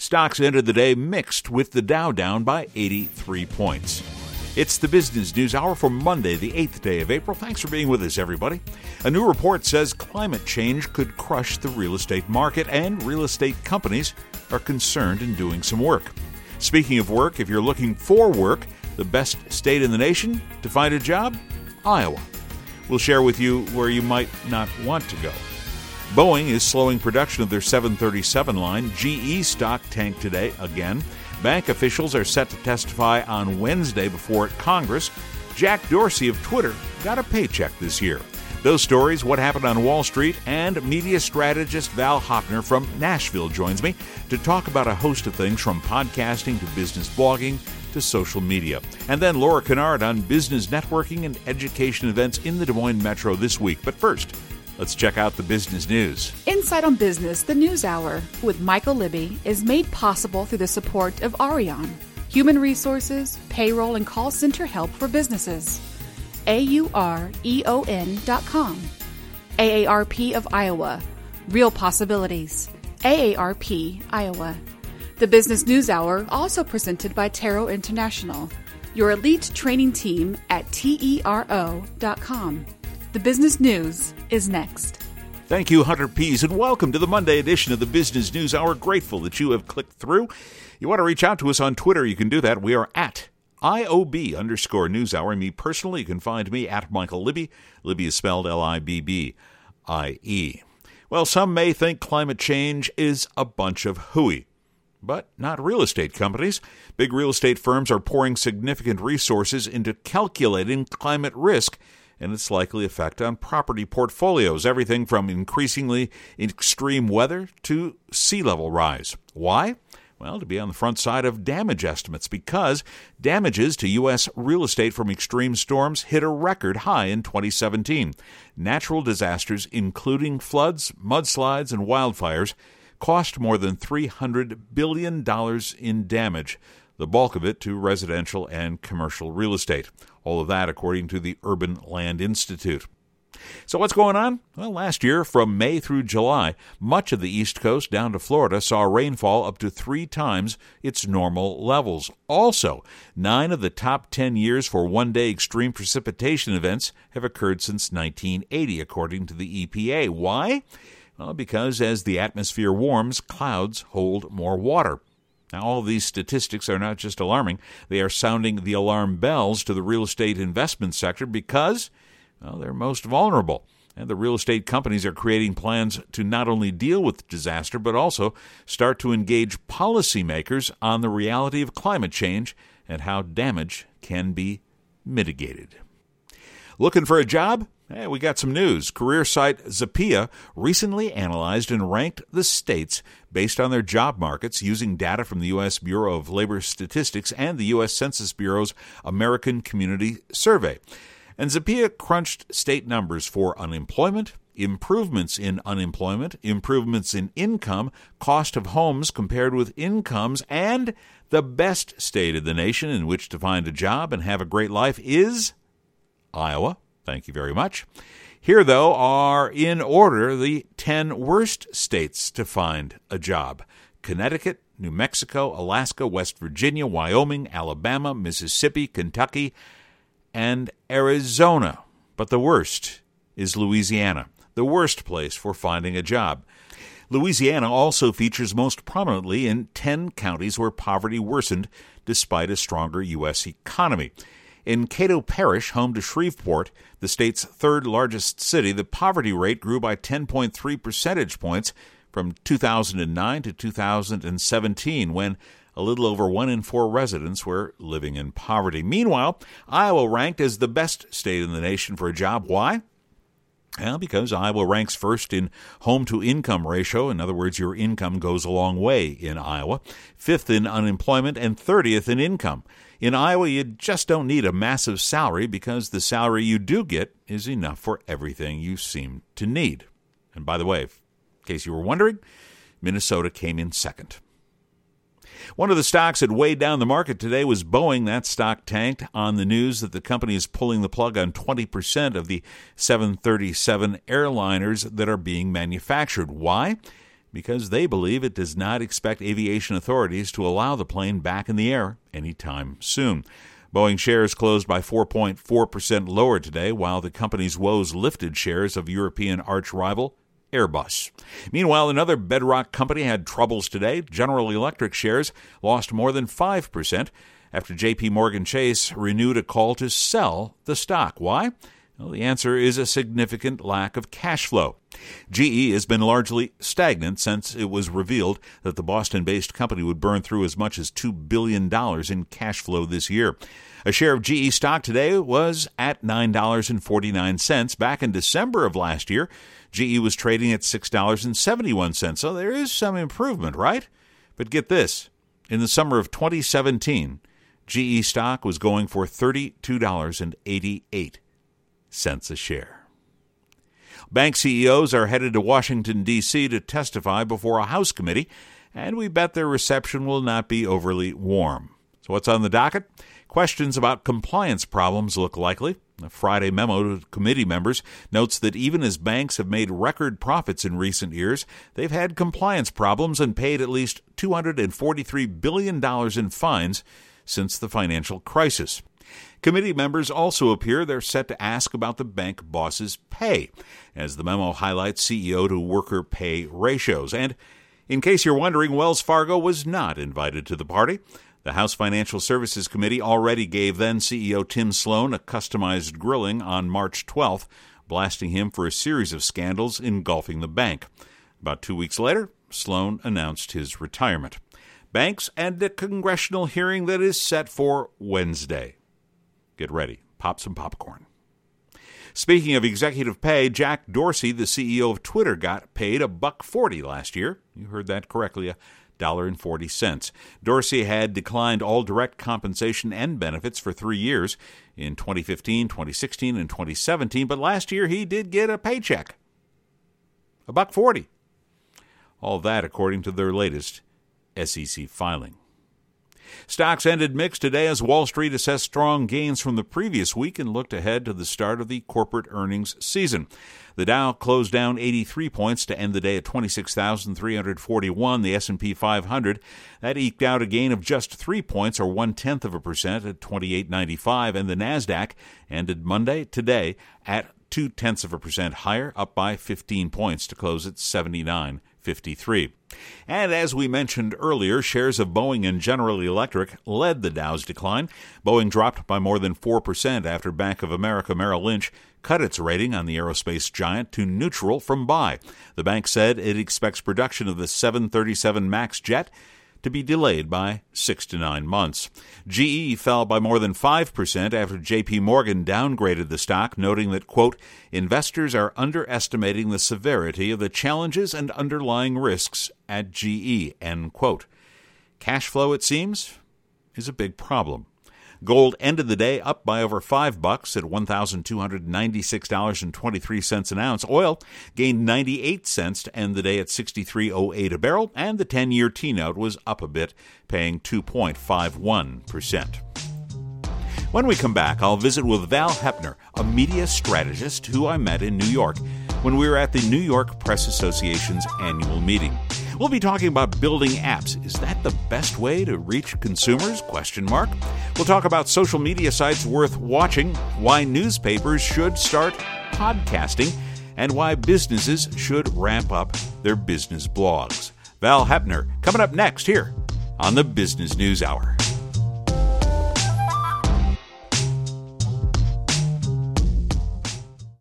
Stocks ended the day mixed, with the Dow down by 83 points. It's the Business News Hour for Monday, the 8th day of April. Thanks for being with us, everybody. A new report says climate change could crush the real estate market, and real estate companies are concerned in doing some work. Speaking of work, if you're looking for work, the best state in the nation to find a job? Iowa. We'll share with you where you might not want to go. Boeing is slowing production of their 737 line. GE stock tanked today again. Bank officials are set to testify on Wednesday before Congress. Jack Dorsey of Twitter got a paycheck this year. Those stories, what happened on Wall Street, and media strategist Val Hockner from Nashville joins me to talk about a host of things from podcasting to business blogging to social media. And then Laura Kennard on business networking and education events in the Des Moines Metro this week. But first, let's check out the business news. Insight on Business, the News Hour, with Michael Libby, is made possible through the support of Arion, human resources, payroll, and call center help for businesses. AUREON.com. AARP of Iowa. Real Possibilities. AARP, Iowa. The Business News Hour, also presented by Taro International, your elite training team at TERO.com. The Business News is next. Thank you, Hunter Pease, and welcome to the Monday edition of the Business News Hour. Grateful that you have clicked through. You want to reach out to us on Twitter, you can do that. We are at IOB_NewsHour. Me personally, you can find me at Michael Libby. Libby is spelled Libbyie. Well, some may think climate change is a bunch of hooey, but not real estate companies. Big real estate firms are pouring significant resources into calculating climate risk and its likely effect on property portfolios, everything from increasingly extreme weather to sea level rise. Why? Well, to be on the front side of damage estimates, because damages to U.S. real estate from extreme storms hit a record high in 2017. Natural disasters, including floods, mudslides, and wildfires, cost more than $300 billion in damage, the bulk of it to residential and commercial real estate. All of that according to the Urban Land Institute. So what's going on? Well, last year, from May through July, much of the East Coast down to Florida saw rainfall up to 3 times its normal levels. Also, 9 of the top 10 years for one-day extreme precipitation events have occurred since 1980, according to the EPA. Why? Well, because as the atmosphere warms, clouds hold more water. Now, all of these statistics are not just alarming. They are sounding the alarm bells to the real estate investment sector because, well, they're most vulnerable. And the real estate companies are creating plans to not only deal with disaster, but also start to engage policymakers on the reality of climate change and how damage can be mitigated. Looking for a job? Hey, we got some news. Career site Zappia recently analyzed and ranked the states based on their job markets using data from the U.S. Bureau of Labor Statistics and the U.S. Census Bureau's American Community Survey. And Zappia crunched state numbers for unemployment, improvements in unemployment, improvements in income, cost of homes compared with incomes, and the best state in the nation in which to find a job and have a great life is Iowa. Thank you very much. Here, though, are in order the 10 worst states to find a job: Connecticut, New Mexico, Alaska, West Virginia, Wyoming, Alabama, Mississippi, Kentucky, and Arizona. But the worst is Louisiana, the worst place for finding a job. Louisiana also features most prominently in 10 counties where poverty worsened despite a stronger U.S. economy. In Cato Parish, home to Shreveport, the state's third largest city, the poverty rate grew by 10.3 percentage points from 2009 to 2017, when a little over 1 in 4 residents were living in poverty. Meanwhile, Iowa ranked as the best state in the nation for a job. Why? Well, because Iowa ranks first in home-to-income ratio. In other words, your income goes a long way in Iowa. 5th in unemployment and 30th in income. In Iowa, you just don't need a massive salary because the salary you do get is enough for everything you seem to need. And by the way, in case you were wondering, Minnesota came in second. One of the stocks that weighed down the market today was Boeing. That stock tanked on the news that the company is pulling the plug on 20% of the 737 airliners that are being manufactured. Why? because they believe it does not expect aviation authorities to allow the plane back in the air anytime soon. Boeing shares closed by 4.4% lower today, while the company's woes lifted shares of European arch-rival Airbus. Meanwhile, another bedrock company had troubles today. General Electric shares lost more than 5% after J.P. Morgan Chase renewed a call to sell the stock. Why? Well, the answer is a significant lack of cash flow. GE has been largely stagnant since it was revealed that the Boston-based company would burn through as much as $2 billion in cash flow this year. A share of GE stock today was at $9.49. Back in December of last year, GE was trading at $6.71. So there is some improvement, right? But get this. In the summer of 2017, GE stock was going for $32.88 a share. Bank CEOs are headed to Washington, D.C. to testify before a House committee, and we bet their reception will not be overly warm. So what's on the docket? Questions about compliance problems look likely. A Friday memo to committee members notes that even as banks have made record profits in recent years, they've had compliance problems and paid at least $243 billion in fines since the financial crisis. Committee members also appear they're set to ask about the bank boss's pay, as the memo highlights CEO to worker pay ratios. And in case you're wondering, Wells Fargo was not invited to the party. The House Financial Services Committee already gave then CEO Tim Sloan a customized grilling on March 12th, blasting him for a series of scandals engulfing the bank. About 2 weeks later, Sloan announced his retirement. Banks and a congressional hearing that is set for Wednesday. Get ready. Pop some popcorn. Speaking of executive pay, Jack Dorsey, the CEO of Twitter, got paid $1.40 last year. You heard that correctly, $1.40. Dorsey had declined all direct compensation and benefits for 3 years, in 2015, 2016, and 2017, but last year he did get a paycheck. $1.40. All that according to their latest SEC filing. Stocks ended mixed today as Wall Street assessed strong gains from the previous week and looked ahead to the start of the corporate earnings season. The Dow closed down 83 points to end the day at 26,341. The S&P 500, that eked out a gain of just 3 points or 0.1% at 2895, and the Nasdaq ended Monday today at 0.2% higher, up by 15 points to close at 79.53. And as we mentioned earlier, shares of Boeing and General Electric led the Dow's decline. Boeing dropped by more than 4% after Bank of America Merrill Lynch cut its rating on the aerospace giant to neutral from buy. The bank said it expects production of the 737 MAX jet to be delayed by 6 to 9 months. GE fell by more than 5% after J.P. Morgan downgraded the stock, noting that, quote, investors are underestimating the severity of the challenges and underlying risks at GE, end quote. Cash flow, it seems, is a big problem. Gold ended the day up by over $5 at $1,296.23 an ounce. Oil gained 98 cents to end the day at $63.08 a barrel, and the 10-year T-note was up a bit, paying 2.51%. When we come back, I'll visit with Val Hepner, a media strategist who I met in New York when we were at the New York Press Association's annual meeting. We'll be talking about building apps. Is that the best way to reach consumers? ? We'll talk about social media sites worth watching, why newspapers should start podcasting, and why businesses should ramp up their business blogs. Val Hepner coming up next here on the Business News Hour.